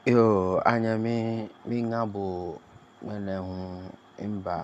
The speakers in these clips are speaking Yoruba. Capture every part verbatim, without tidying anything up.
Yo, anya mi mi ngabo mene hu imba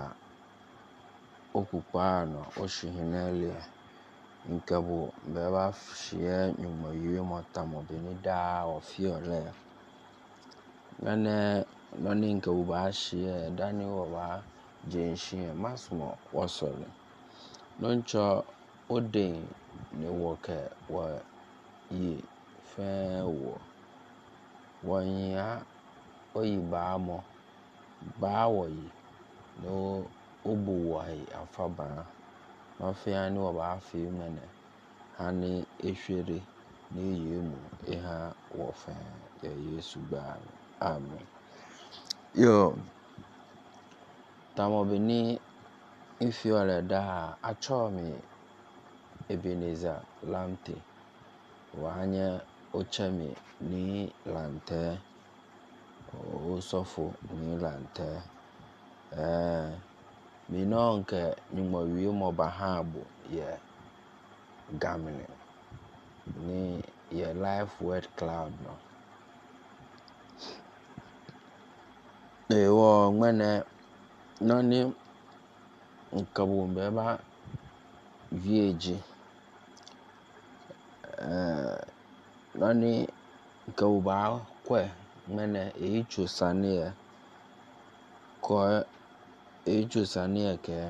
okupano oshihinele nkabo beba shie nyuma yue motamo benida ofiole nane nani nkabo ba shie dani wa jenshie masmo wasole noncho odin ne woke wa yi fe wo wanya oyi ba mo ba wo yi no obu wa yi afaba mafia ni wa ba fi mene hani ehwere ni yemu eha wo fe ya Yesu ba amen. Yo tamo bini ifiole da achomi Ebenezer Lamte wanye ochemi ni lante osofo ni lante eh minonke nyuma wiye mo bahabo ye gamine ni ye life word cloud no ewo ngene nani nkabo mbeba vieji eh nani nkabo ba kwe ngene eichu sanie ko eichu sanie ke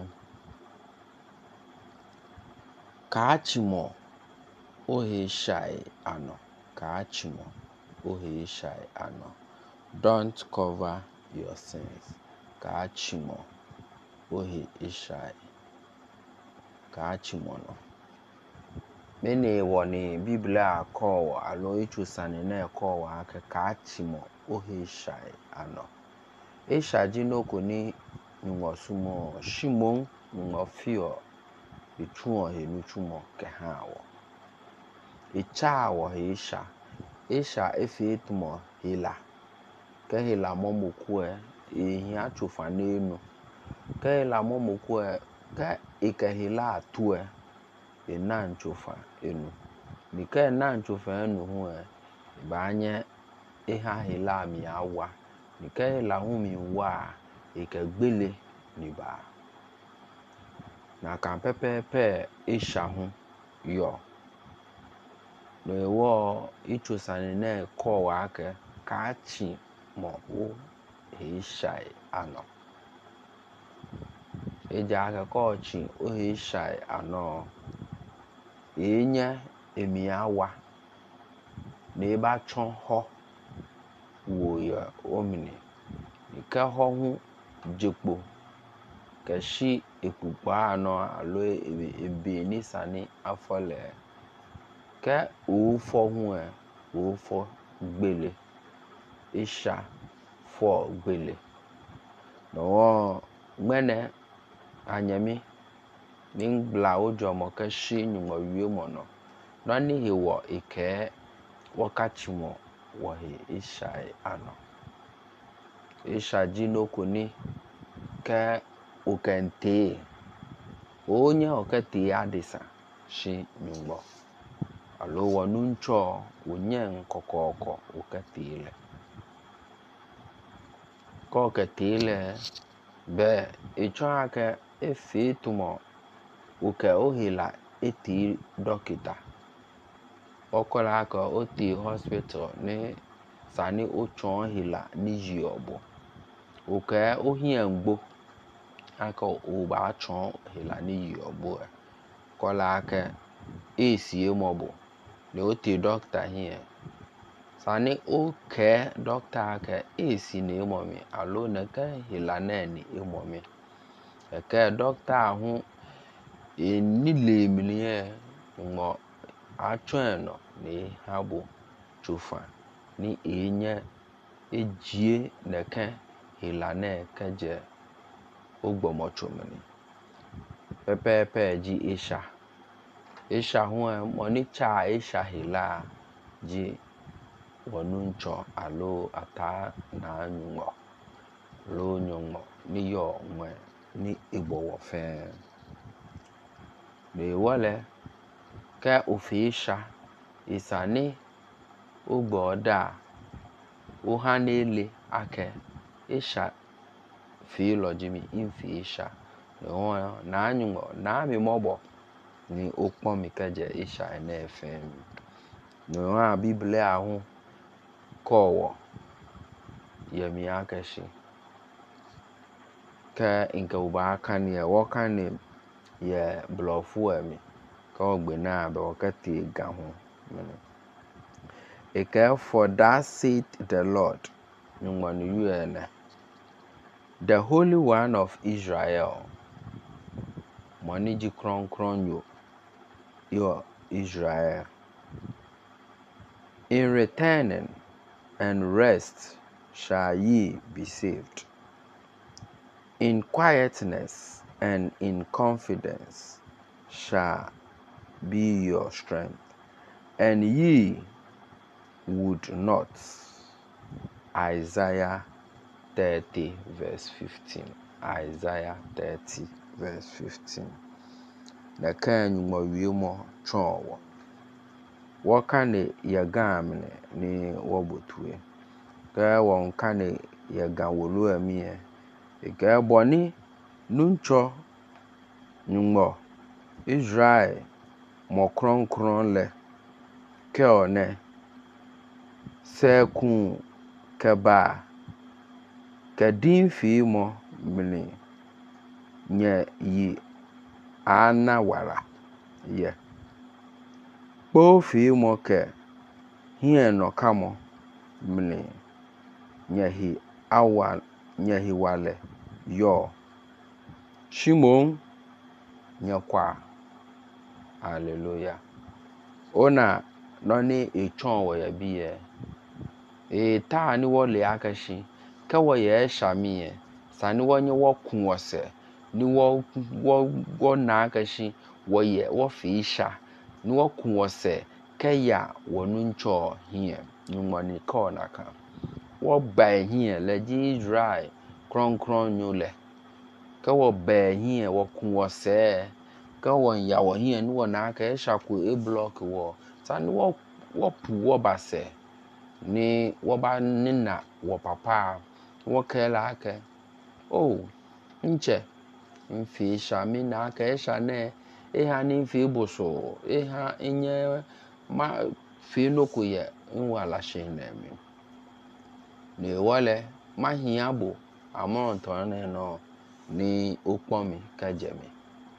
kachimo ohe shai ano kachimo ohe shai ano don't cover your sins kachimo ohe ishai kachimo no mene woni biblia call alo eichu sanie na call aka kachimo ohe shai ano eshaji no koni nwosumo shimon nwofio etuo he nutumo ke hawo echa wo isha isha efetumo hila ke hila momokue ehia chofa nenu ke hila momokue ke ike hila atue enan chofa enu ni ke nan chofa enu hu e banye eha hila mi awa ni ke hila hu mi wa ike gbele ni ba na kan pepepe isha hu yo no ewo ichosane na ko wa ke kachi mo o ishai ano eja ka kochi o ishai ano enye emi awa ne ba chon ho wo ya omini ni ke ho hu jepo ke shi epupa ano alo ebe ni sani afole ke ofo hu e ofo gbele isha fo gbele no gbene anyami ningbla ojo mo ke shi nyumo wie mo no nani hewo ike wakachimo wo he isha ano isha jino koni ke okente onye okete adisa shi nyumo alo wonuncho wonye nkokoko okatile ko katile be ichoake efetumo oke ohila eti dokita okola ka oti hospital ni sani ochon hila ni yobo oke ohiangbo aka oba chon hila ni yobo kola ka esie mobo ni oti doctor here sani oke doctor ka esi ni momi alo na ka hila na ni momi ke doctor hu enile milie mo achweno ni habo chufa ni enye ejie neke hila na keje ogbomochomani pepepe ji isha isha hu moni cha isha hila ji wonuncho alo ata na nyumo lo nyumo ni yo nwe ni igbowo fe be wole ke ofisha isani ogboda Uhanele ake isha fi lojimi infi isha no na anyumo na mi mobo ni okpon mi keje isha ene fm no a bible ahun kowo yemi akeshi ka inka uba kan ye wo kan ye blofu emi ka ogbe na be okati ga ho e care for that said the Lord. The Holy One of Israel. Moniji kron kron yo. Yo Israel. In returning and rest shall ye be saved. In quietness and in confidence shall be your strength. And ye would not. Isaiah thirty verse fifteen. Isaiah thirty verse fifteen. Na kan nyumo wiemo chonwo. Woka ne yagamne ni wobotue. Ka won kane yagawolu amie. Ika boni nuncho nyumo Israel mo kron kron le ke one sekun keba kadin fi mo mini nye yi ana wala ye bo fi mo ke hie no kamo mini nye hi awa nye hi wale yo Shimon nye kwa hallelujah ona noni echon wo ya biye e ta ni wo le akashi ka wo ye shamiye sani wo nye wo kun wose ni wo wo wo na akashi wo ye wo fisha ni wo kun wose ka ya wonu ncho hie nyumani ko naka wo ba hie le ji Israel kron kron nyule ka wo ba hie wo kun wose ka wo ya wo hie ni wo na aka sha ku e block wo sani wo wo pu wo base ni woba nina wo papa wo kela ake oh nche mfi sha mi na aka sha ne e ha ni mfi boso e ha enye ma fi no ko ye nwala shin na mi ni wole ma hia bo amon to ne no ni opon mi ka je mi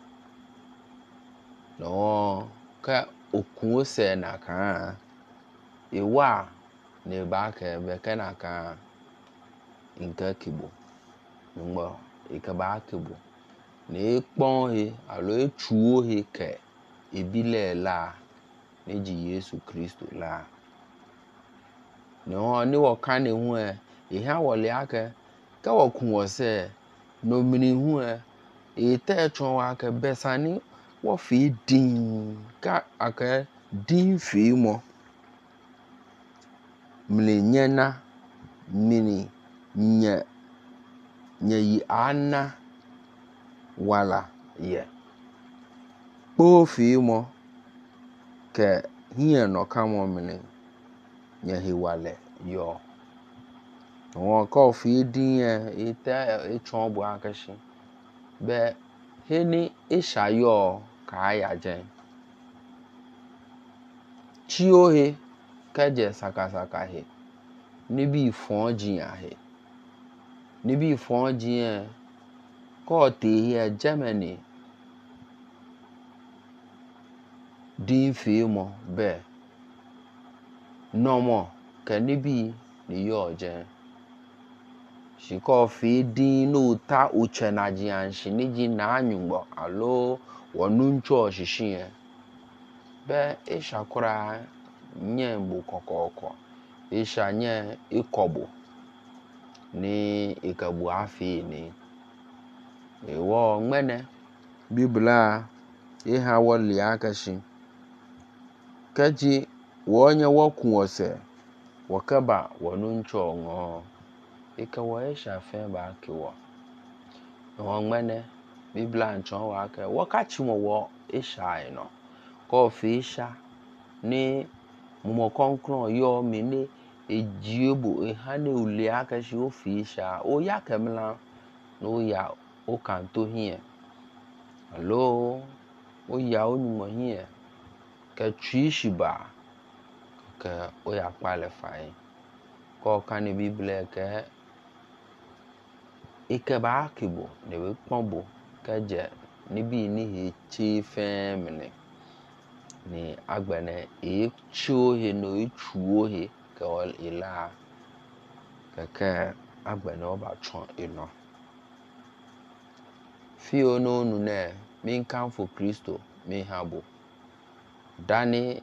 no ka okun se na kan ewa ne ba ka be kana ka inka kibo ngbo ika ba kibo ne pon he alo echuo he ke ebile la ne ji Yesu Kristo la no ni wo kan ne hu e e ha wole aka ka wo kun wo se no mini hu e e te chon wa ka besani wo fi din ka aka din fi mo mini nyena mini nye nye yi ana wala ye po fi mo ke hie no kamo mini nye hi wale yo won ko fi din e ite e chon bo akashi be heni ishayo ka ya jen chi o he kaje saka saka he nibi fon jin a he nibi fon jin ko te here Germany din fi mo be no mo ke nibi ni yo jen shi ko fi din no ta uche na jian shi ni ji na anyugbo alo wonu ncho shishin be ishakura nye mbu kokoko isha nye ikobo ni ikabu afi ni ewo ngmene bibla iha woli akashi kaji wonye wokun wose wakaba wonu ncho ngo ika wo isha fe ba kiwo ewo ngmene bibla ncho wa aka wakachi mo wo isha ino ko fi isha ni mo konkron yo mi ni ejiebo ehane ulia kashi ofisha o ya kemla no ya o kanto here hello o ya onimo here ke twishiba ke o ya pale fai ko kan bible ke ikeba kibo ne we pombo ke je nibi ni he chi femne ni agbene e chuo he no e chuo he ke ol ila keke agbene oba chon ino fio no nu ne min kan for Kristo mi habo dani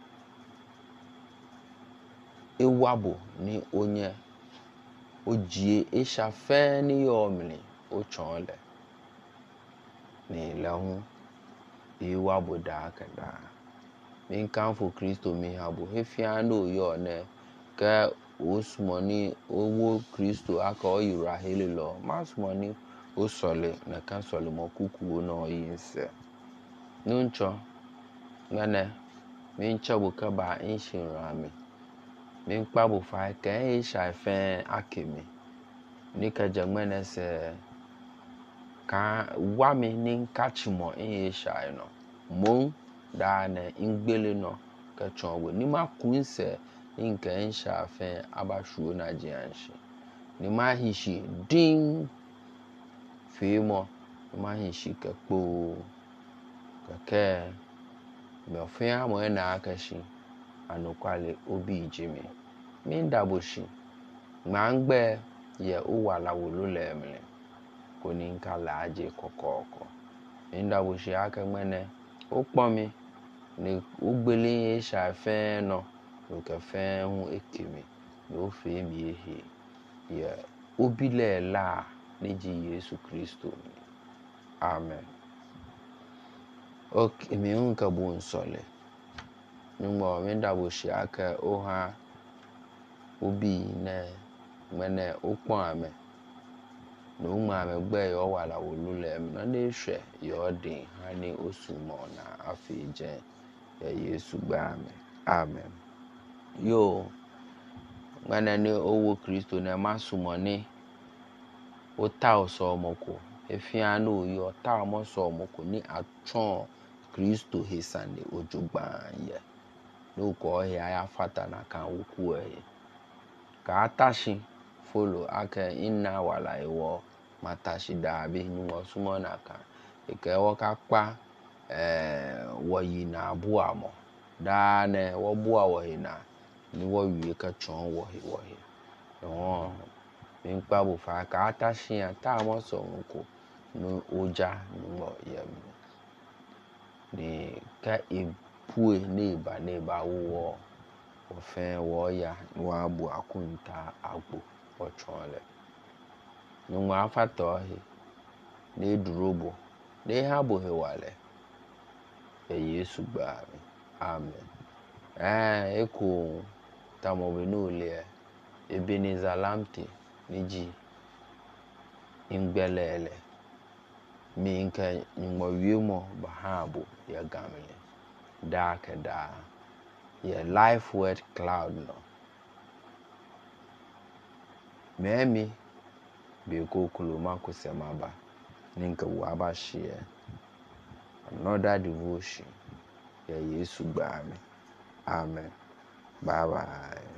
ewabo ni onye ojie esha fe ni yomni o chon le ni lahu ewabo da kada min kan for Kristo mi habo hefia no yo ne ke osmoni owo Kristo aka oyura helelo masmoni o sole na kan sole mo kuku no yinse nuncho ngane min chabu ka ba inshin rami min kpabu fa ke e sha fe akimi ni ka jagmene se ka wami nin kachimo e sha no mo da ne ingbele no ka chonwo ni ma kunse inka en sha fe abashuo na jianshi ni ma hishi ding fimo ni ma hishi ka po ka ke me ofia mo na akashi anukwale obi jimi min daboshi mangbe ye uwala wulule emle koni nka laaje kokoko min daboshi aka mene o pomi ni ugbele e sha fe no o ka fe hu ekimi no fe mi ehe ye obile la ni ji Yesu Kristo amen ok mi unka bu nsole numo min daboshi aka oha obi ne mene okpon ame no ma me gbe yo wala wolule me no de hwe yo din hani osumo na afije ya Yesu gba ame amen yo mene ni owo Kristo na masumo ni o ta oso moko efia no yo ta mo so moko ni atron Kristo hesande ojugba ye no ko ya ya fata na kan wuku e ka atashi follow aka inna wala iwo matashi da bi nyumo sumo na kan ike wo ka pa eh wo yi na abu amo da ne wo bu awo hina ni wo wi ka chon wo he wo he no min pa bu fa ka atashi ata mo so nko no oja no yem ni ka ipue ni ba ni ba wo ofen wo ya wa bu akunta agbo ochonle numu afato he ni durobo ni habo he wale e Yesu gba mi amen eh eko tamo benule Ebenezer Lamte niji ingbelele mi nka nyumo wiemo bahabo ya gamle da ka da ye life word cloud no memi be ko kuloma kusemaba ninka waba share another devotion ya Yesu gba mi amen bye bye.